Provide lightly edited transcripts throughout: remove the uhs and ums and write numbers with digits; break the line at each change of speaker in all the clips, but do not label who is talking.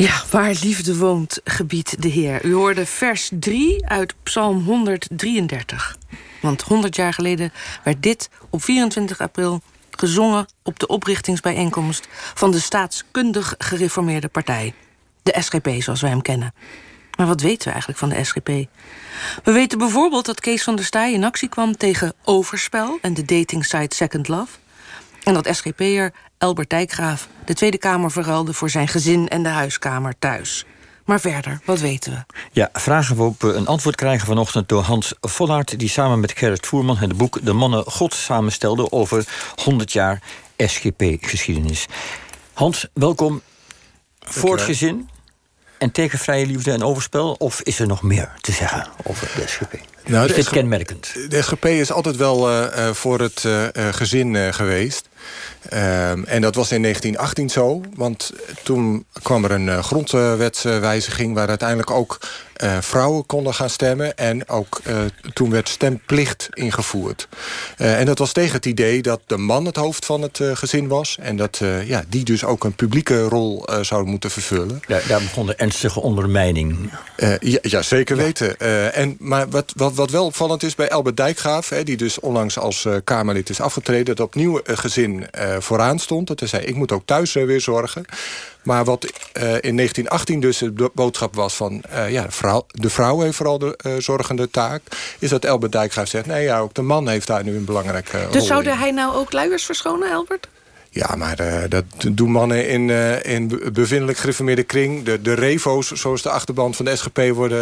Ja, waar liefde woont, gebiedt de Heer. U hoorde vers 3 uit Psalm 133. Want 100 jaar geleden werd dit op 24 april gezongen op de oprichtingsbijeenkomst van de staatskundig gereformeerde partij. De SGP, zoals wij hem kennen. Maar wat weten we eigenlijk van de SGP? We weten bijvoorbeeld dat Kees van der Staaij in actie kwam tegen overspel en de datingsite Second Love. En dat SGP'er Elbert Dijkgraaf de Tweede Kamer verruilde voor zijn gezin en de huiskamer thuis. Maar verder, wat weten we?
Ja, vragen we op een antwoord krijgen vanochtend door Hans Vollaert, die samen met Gerrit Voerman het boek De Mannen God samenstelde over 100 jaar SGP-geschiedenis. Hans, welkom. Voor het gezin en tegen vrije liefde en overspel, of is er nog meer te zeggen over de SGP?
Nou,
is dit kenmerkend?
De SGP is altijd wel voor het gezin geweest. En dat was in 1918 zo, want toen kwam er een grondwetswijziging waar uiteindelijk ook vrouwen konden gaan stemmen. En ook toen werd stemplicht ingevoerd. En dat was tegen het idee dat de man het hoofd van het gezin was. En dat die dus ook een publieke rol zou moeten vervullen.
Daar begon de ernstige ondermijning.
Ja, zeker weten. Maar wat wel opvallend is bij Elbert Dijkgraaf, die dus onlangs als Kamerlid is afgetreden, dat opnieuw gezin vooraan stond. Dat hij zei, ik moet ook thuis weer zorgen. Maar wat in 1918 dus de boodschap was van de vrouw heeft vooral de zorgende taak, is dat Elbert Dijkgraaf zegt, nee, ja, ook de man heeft daar nu een belangrijke rol in.
Dus zou hij nou ook luiers verschonen, Elbert?
Ja, maar dat doen mannen in bevindelijk gereformeerde kring. De revo's, zoals de achterband van de SGP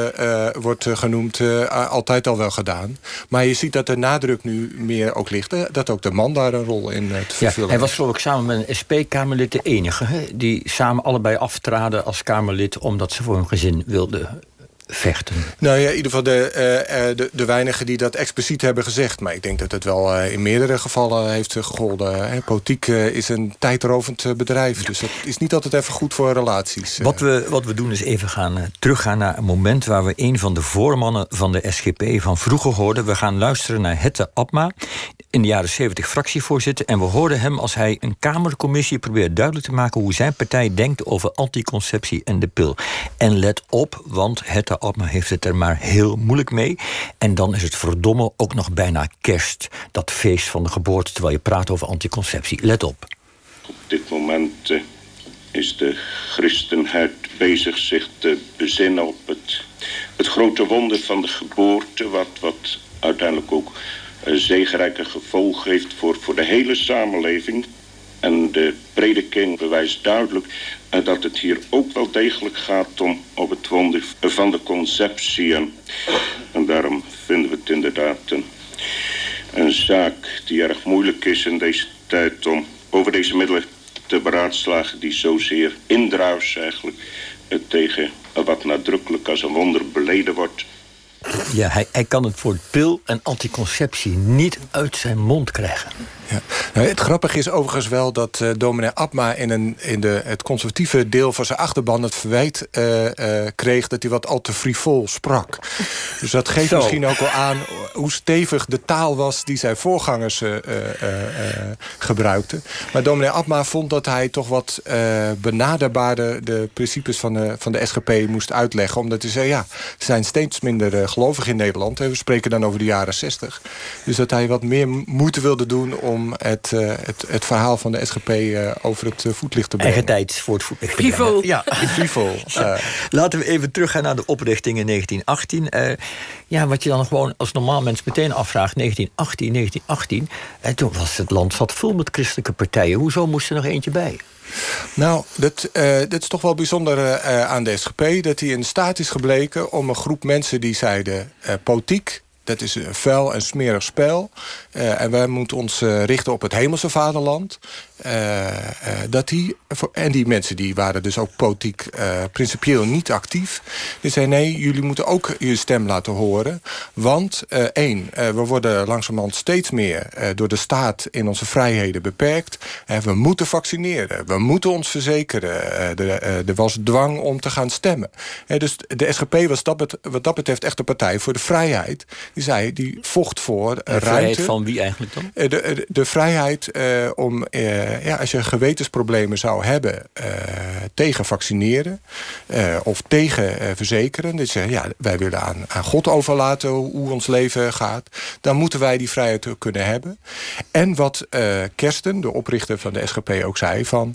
wordt genoemd, altijd al wel gedaan. Maar je ziet dat de nadruk nu meer ook ligt, dat ook de man daar een rol in te vervullen.
Hij was geloof ik samen met een SP-Kamerlid de enige, die samen allebei aftraden als Kamerlid omdat ze voor hun gezin wilden vechten.
Nou ja, in ieder geval de weinigen die dat expliciet hebben gezegd. Maar ik denk dat het wel in meerdere gevallen heeft gegolden. Politiek is een tijdrovend bedrijf. Dus dat is niet altijd even goed voor relaties.
Wat we doen is even teruggaan naar een moment waar we een van de voormannen van de SGP van vroeger hoorden. We gaan luisteren naar Hette Abma, in de jaren 70 fractievoorzitter. En we hoorden hem als hij een Kamercommissie probeert duidelijk te maken hoe zijn partij denkt over anticonceptie en de pil. En let op, want Hette Abma heeft het er maar heel moeilijk mee. En dan is het verdomme ook nog bijna kerst. Dat feest van de geboorte, terwijl je praat over anticonceptie. Let op.
Op dit moment is de christenheid bezig zich te bezinnen op het grote wonder van de geboorte, wat uiteindelijk ook zegenrijke gevolgen heeft voor de hele samenleving. En de prediking bewijst duidelijk dat het hier ook wel degelijk gaat om op het wonder van de conceptie. En daarom vinden we het inderdaad een zaak die erg moeilijk is in deze tijd om over deze middelen te beraadslagen die zozeer indruis eigenlijk tegen wat nadrukkelijk als een wonder beleden wordt.
Ja, hij kan het woord pil en anticonceptie niet uit zijn mond krijgen.
Ja. Nou, het grappige is overigens wel dat dominee Abma in het conservatieve deel van zijn achterban het verwijt kreeg dat hij wat al te frivol sprak. Dus dat geeft misschien ook wel aan hoe stevig de taal was die zijn voorgangers gebruikten. Maar dominee Abma vond dat hij toch wat benaderbaarder de principes van de SGP moest uitleggen. Omdat hij zei, ja, ze zijn steeds minder gelovig in Nederland. We spreken dan over de jaren 60. Dus dat hij wat meer moeite wilde doen om het verhaal van de SGP over het voetlicht te brengen.
Eigentijds voor het voetlicht.
Frivol.
Ja, frivol. Laten we even teruggaan naar de oprichting in 1918. Wat je dan gewoon als normaal mens meteen afvraagt, 1918. En toen was het land zat vol met christelijke partijen. Hoezo moest er nog eentje bij?
Nou, dat is toch wel bijzonder aan de SGP, dat hij in staat is gebleken om een groep mensen die zeiden politiek, dat is een vuil en smerig spel. En wij moeten ons richten op het hemelse vaderland. En die mensen die waren dus ook politiek principieel niet actief. Die zeiden, nee, jullie moeten ook je stem laten horen. Want we worden langzamerhand steeds meer door de staat in onze vrijheden beperkt. We moeten vaccineren. We moeten ons verzekeren. Er was dwang om te gaan stemmen. Dus de SGP was wat dat betreft echt een partij voor de vrijheid. Die die vocht voor
De
ruimte.
vrijheid van wie eigenlijk dan?
De vrijheid om, als je gewetensproblemen zou hebben tegen vaccineren of tegen verzekeren, dus wij willen aan God overlaten hoe ons leven gaat, dan moeten wij die vrijheid kunnen hebben. En wat Kersten, de oprichter van de SGP, ook zei van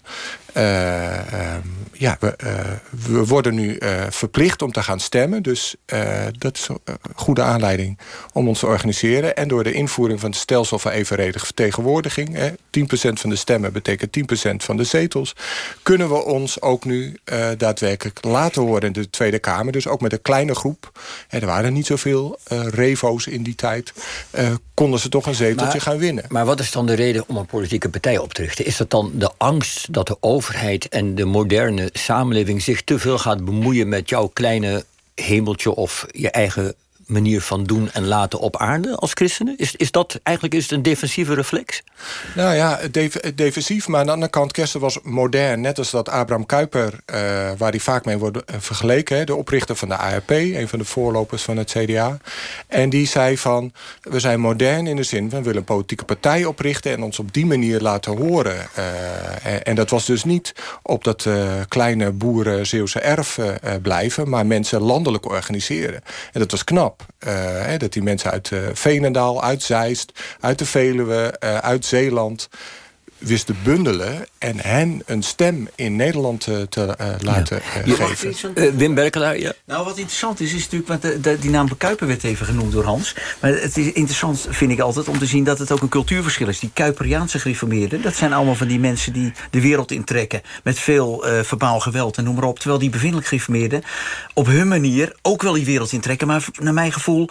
we worden nu verplicht om te gaan stemmen. Dus dat is een goede aanleiding om ons te organiseren. En door de invoering van het stelsel van evenredige vertegenwoordiging, 10% van de stemmen betekent 10% van de zetels, kunnen we ons ook nu daadwerkelijk laten horen in de Tweede Kamer. Dus ook met een kleine groep. Er waren niet zoveel revo's in die tijd. Konden ze toch een zeteltje gaan winnen.
Maar wat is dan de reden om een politieke partij op te richten? Is dat dan de angst dat de overheid en de moderne samenleving zich te veel gaat bemoeien met jouw kleine hemeltje of je eigen manier van doen en laten op aarde als christenen? Is het een defensieve reflex?
Nou ja, defensief, maar aan de andere kant, Kersten was modern. Net als dat Abraham Kuyper, waar hij vaak mee wordt vergeleken, de oprichter van de ARP, een van de voorlopers van het CDA. En die zei van, we zijn modern in de zin van, we willen een politieke partij oprichten en ons op die manier laten horen. En dat was dus niet op dat kleine boeren-Zeeuwse erf blijven, maar mensen landelijk organiseren. En dat was knap. Dat die mensen uit Veenendaal, uit Zeist, uit de Veluwe, uit Zeeland wisten bundelen en hen een stem in Nederland te laten geven.
Wim Berkelaar, ja.
Nou, wat interessant is natuurlijk, want die naam Kuyper werd even genoemd door Hans. Maar het is interessant, vind ik altijd, om te zien dat het ook een cultuurverschil is. Die Kuyperiaanse gereformeerden, dat zijn allemaal van die mensen die de wereld intrekken met veel verbaal geweld en noem maar op. Terwijl die bevindelijk gereformeerden op hun manier ook wel die wereld intrekken, maar naar mijn gevoel,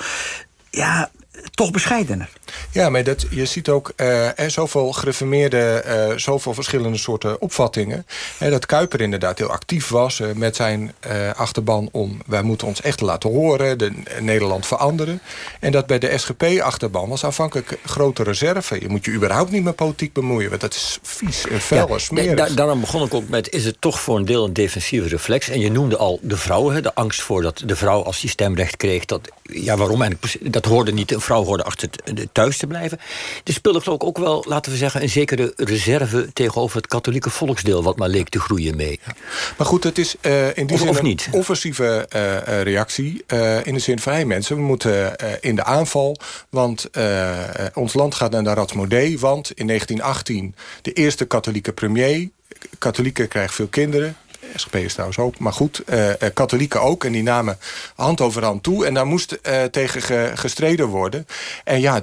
toch bescheidener.
Ja, maar je ziet ook zoveel gereformeerden, zoveel verschillende soorten opvattingen. Dat Kuyper inderdaad heel actief was met zijn achterban om, wij moeten ons echt laten horen, Nederland veranderen. En dat bij de SGP-achterban was aanvankelijk grote reserve. Je moet je überhaupt niet met politiek bemoeien, want dat is vies en vuil en smerig.
Daarom begon ik ook met, is het toch voor een deel een defensieve reflex? En je noemde al de vrouwen, de angst voor dat de vrouw als die stemrecht kreeg, waarom eigenlijk? Dat hoorde niet, een vrouw hoorde achter thuis te blijven. Er speelde geloof ik ook wel, laten we zeggen, een zekere reserve tegenover het katholieke volksdeel, wat maar leek te groeien mee. Ja.
Maar goed, het is in die zin
een
offensieve reactie. In de zin van, mensen, we moeten in de aanval, want ons land gaat naar de Ratsmodee, want in 1918 de eerste katholieke premier, katholieken krijgen veel kinderen, SGP is trouwens ook, maar goed, katholieken ook. En die namen hand over hand toe. En daar moest tegen gestreden worden. En ja,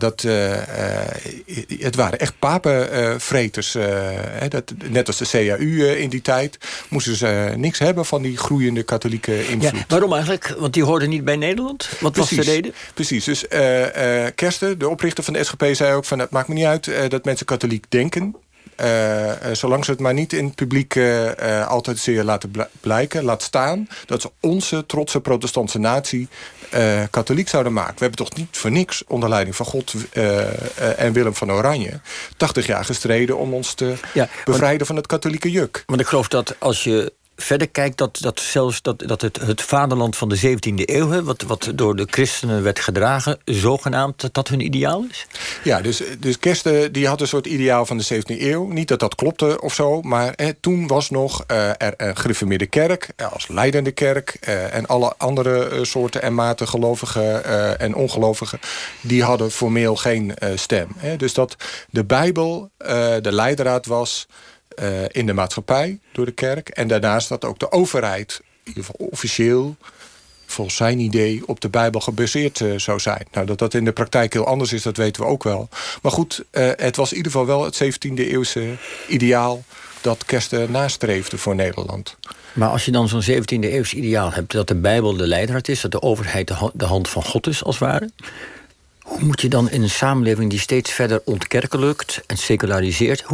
het waren echt papenvreters. Net als de CAU in die tijd. Moesten ze niks hebben van die groeiende katholieke invloed. Ja,
waarom eigenlijk? Want die hoorden niet bij Nederland? Wat was de reden?
Precies. Dus Kersten, de oprichter van de SGP, zei ook van, het maakt me niet uit dat mensen katholiek denken. Zolang ze het maar niet in het publiek altijd zeer laten blijken, laat staan dat ze onze trotse protestantse natie katholiek zouden maken. We hebben toch niet voor niks onder leiding van God en Willem van Oranje 80 jaar gestreden om ons te bevrijden van het katholieke juk.
Want ik geloof dat als je verder kijkt, dat zelfs het vaderland van de 17e eeuw, wat door de christenen werd gedragen, zogenaamd dat hun ideaal is? Ja, dus
Kersten die had een soort ideaal van de 17e eeuw. Niet dat dat klopte of zo, maar toen was nog er een gereformeerde kerk als leidende kerk en alle andere soorten en maten gelovigen en ongelovigen, die hadden formeel geen stem. Dus dat de Bijbel de leidraad was in de maatschappij door de kerk. En daarnaast dat ook de overheid, in ieder geval officieel, volgens zijn idee, op de Bijbel gebaseerd zou zijn. Nou, dat in de praktijk heel anders is, dat weten we ook wel. Maar goed, het was in ieder geval wel het 17e eeuwse ideaal dat Kersten nastreefde voor Nederland.
Maar als je dan zo'n 17e eeuws ideaal hebt, dat de Bijbel de leidraad is, dat de overheid de hand van God is, als het ware, hoe moet je dan in een samenleving die steeds verder ontkerkelijkt en seculariseert,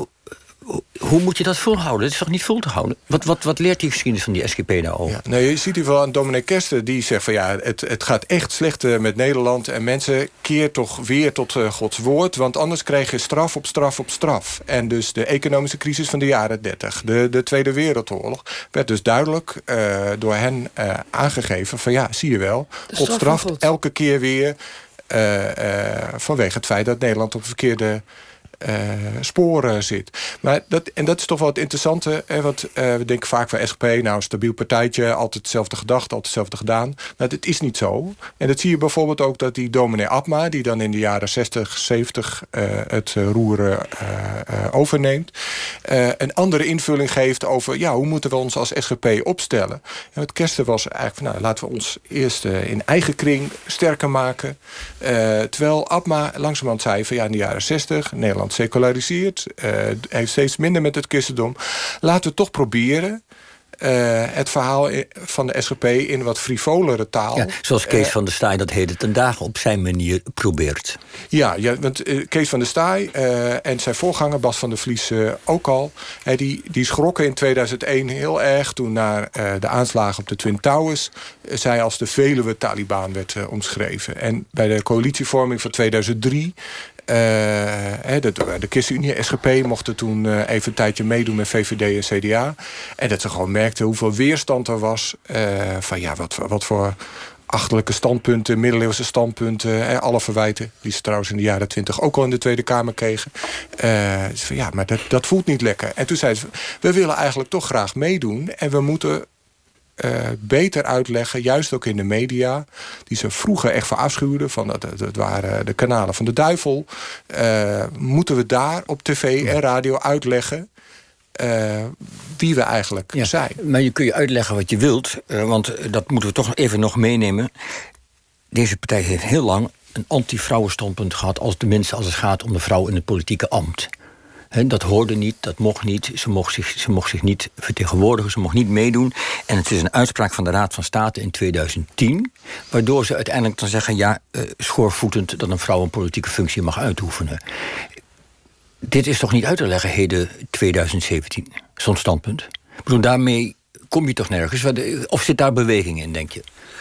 hoe moet je dat volhouden? Dat is toch niet vol te houden? Wat leert die geschiedenis van die SGP daarover?
Ja, je ziet hier wel aan dominee Kersten, die zegt van het gaat echt slecht met Nederland en mensen, keer toch weer tot Gods woord, want anders krijg je straf op straf op straf. En dus de economische crisis van de jaren 30, de Tweede Wereldoorlog, werd dus duidelijk door hen aangegeven van zie je wel, God straft elke keer weer vanwege het feit dat Nederland op verkeerde sporen zit. Maar dat is toch wel het interessante. Want we denken vaak van SGP, nou een stabiel partijtje, altijd hetzelfde gedacht, altijd hetzelfde gedaan. Nou, dat is niet zo. En dat zie je bijvoorbeeld ook dat die dominee Abma, die dan in de jaren 60, 70 het roer overneemt, een andere invulling geeft over hoe moeten we ons als SGP opstellen. En het kersten was eigenlijk van, laten we ons eerst in eigen kring sterker maken. Terwijl Abma langzamerhand zei van in de jaren 60, Nederland seculariseert, heeft steeds minder met het christendom. Laten we toch proberen het verhaal van de SGP in wat frivolere taal.
Ja, zoals Kees van der Staaij dat heden ten dagen op zijn manier probeert.
Ja, want Kees van der Staaij en zijn voorganger Bas van der Vlies ook al. Die schrokken in 2001 heel erg toen naar de aanslagen op de Twin Towers zij als de Veluwe-Taliban werd omschreven. En bij de coalitievorming van 2003... de ChristenUnie, SGP mochten toen even een tijdje meedoen met VVD en CDA. En dat ze gewoon merkten hoeveel weerstand er was. Wat voor achterlijke standpunten, middeleeuwse standpunten. Alle verwijten die ze trouwens in de jaren 20 ook al in de Tweede Kamer kregen. Maar dat voelt niet lekker. En toen zeiden ze, we willen eigenlijk toch graag meedoen. En we moeten beter uitleggen, juist ook in de media, die ze vroeger echt verafschuwden, van dat waren de kanalen van de duivel. Moeten we daar op tv en radio uitleggen wie we eigenlijk zijn.
Maar je kun je uitleggen wat je wilt, want dat moeten we toch even nog meenemen. Deze partij heeft heel lang een anti-vrouwenstandpunt gehad, als het gaat om de vrouw in het politieke ambt. Dat hoorde niet, dat mocht niet. Ze mocht zich niet vertegenwoordigen, ze mocht niet meedoen. En het is een uitspraak van de Raad van State in 2010... waardoor ze uiteindelijk dan zeggen, schoorvoetend dat een vrouw een politieke functie mag uitoefenen. Dit is toch niet uit te leggen, heden 2017, zo'n standpunt? Ik bedoel, daarmee kom je toch nergens? Of zit daar beweging in, denk je?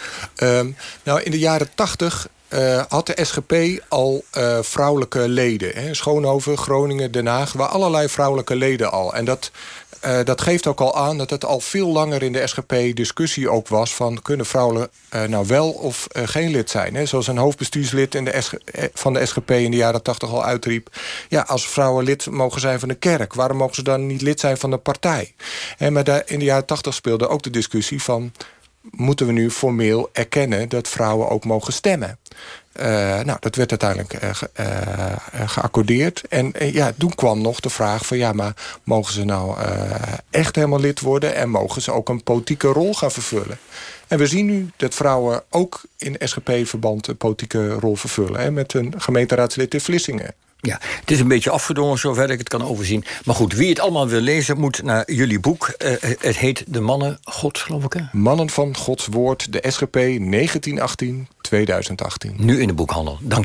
In de jaren 80... had de SGP al vrouwelijke leden. Schoonhoven, Groningen, Den Haag, waar allerlei vrouwelijke leden al. En dat geeft ook al aan dat het al veel langer in de SGP discussie ook was van, kunnen vrouwen nou wel of geen lid zijn? Zoals een hoofdbestuurslid van de SGP in de jaren 80 al uitriep. Ja, als vrouwen lid mogen zijn van de kerk, waarom mogen ze dan niet lid zijn van de partij? Maar in de jaren 80 speelde ook de discussie van, moeten we nu formeel erkennen dat vrouwen ook mogen stemmen? Dat werd uiteindelijk geaccordeerd. En toen kwam nog de vraag van, maar mogen ze nou echt helemaal lid worden? En mogen ze ook een politieke rol gaan vervullen? En we zien nu dat vrouwen ook in SGP-verband een politieke rol vervullen. Met een gemeenteraadslid in Vlissingen.
Ja, het is een beetje afgedwongen zover ik het kan overzien. Maar goed, wie het allemaal wil lezen, moet naar jullie boek. Het heet De Mannen Gods, geloof ik, hè?
Mannen van Gods Woord, de SGP 1918-2018.
Nu in de boekhandel. Dank.